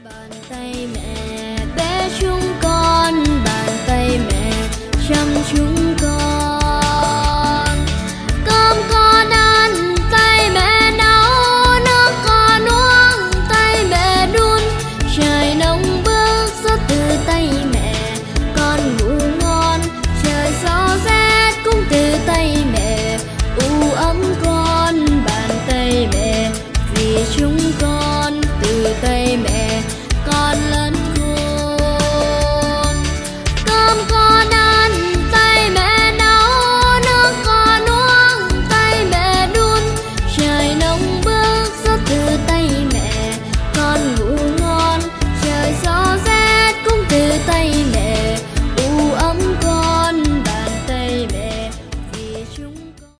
Bàn tay mẹ bé chúng con, bàn tay mẹ chăm chúng con. Cơm con ăn tay mẹ nấu, nước con uống tay mẹ đun. Trời nóng bức gió từ tay mẹ, con ngủ ngon. Trời gió rét cũng từ tay mẹ, u ấm con. Bàn tay mẹ vì chúng con, từ tay mẹ